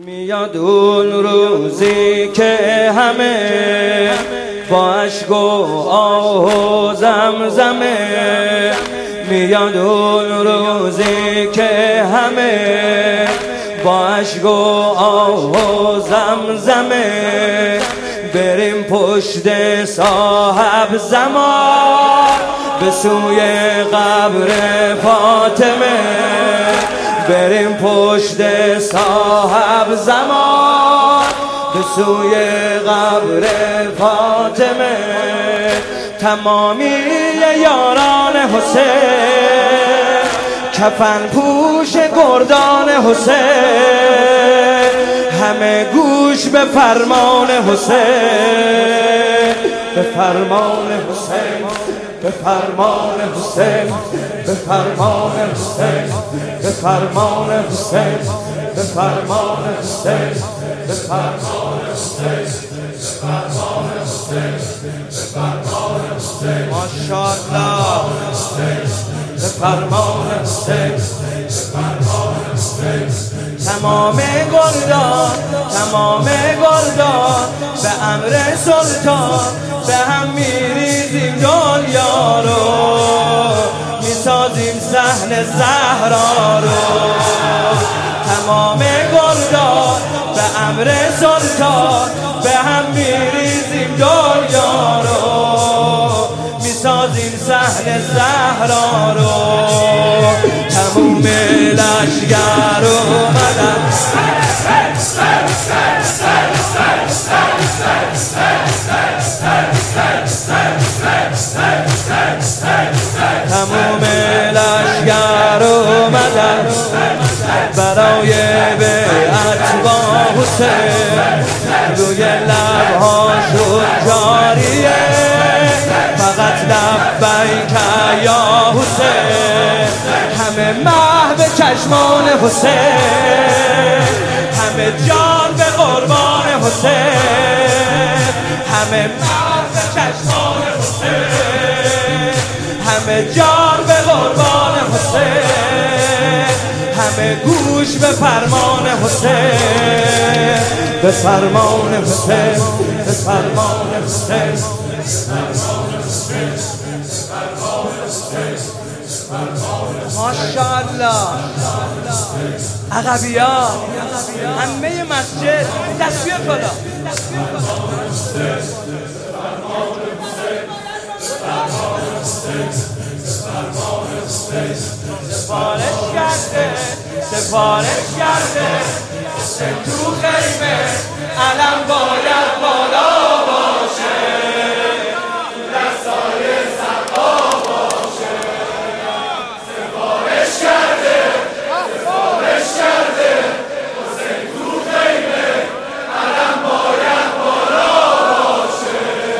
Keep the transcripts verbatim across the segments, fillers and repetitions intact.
میاد اون روزی که همه با اشک و آه و زمزمه، میاد اون روزی که همه با اشک و آه و زمزمه، بریم پشت صاحب زمان به سوی قبر فاطمه، بریم پشت صاحب زمان به سوی قبر فاطمه. تمامی یاران حسین کفن پوش گردان حسین، همه گوش به فرمان حسین، به فرمان حسین، به فرمان حسین، به فرمان حسین، به فرمان حسین، به فرمان حسین، به فرمان حسین، به فرمان حسین، به فرمان حسین، ماشاءالله، به فرمان حسین، به فرمان حسین. تمام گردان، تمام گردان به امر سلطان به هم میریزیم دنیا رو، میسازیم صحن زهرا رو. تمام گردان به امر سلطان به هم میریزیم دنیا رو، میسازیم صحن زهرا رو. تموم لشگر اومدن، تموم لشگر اومدن برای بیعت با حسین، روی لبهاشون جاریه فقط لبیک یا حسین. همه محو چشمان حسین، همه جان به قربان حسین، همه محو چشمان حسین، همه جان به قربان حسین، همه گوش به فرمان حسین، به فرمان حسین، به فرمان حسین، به فرمان حسین، به فرمان حسین. ماشاءالله عقبیا همه مسجد تصویر بالا. سفارش کرده، سفارش کرده تو خیمه علم باید بالا باشه، دستای سقا باشه. سفارش کرده، سفارش کرده حسین تو خیمه علم باید بالا باشه،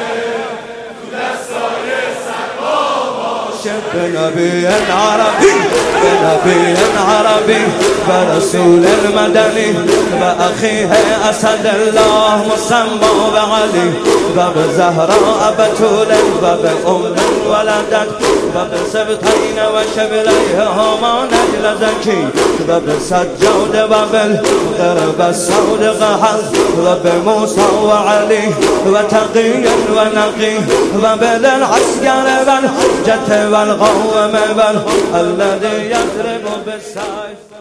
دستای سقا باشه. به نبی عربی، به نبی عربی و رسول المدنی و اخیه اسد الله مسمى به علی و به زهراء بتول و به ام ولدت و به سبطین و شبلیه هامان نجل زکی و به سجاد و بالقرب الصادق حظ و به موسی و علی و تقی و نقی و بالعسکر والحجة والقوم الذي يضرب بالسيف.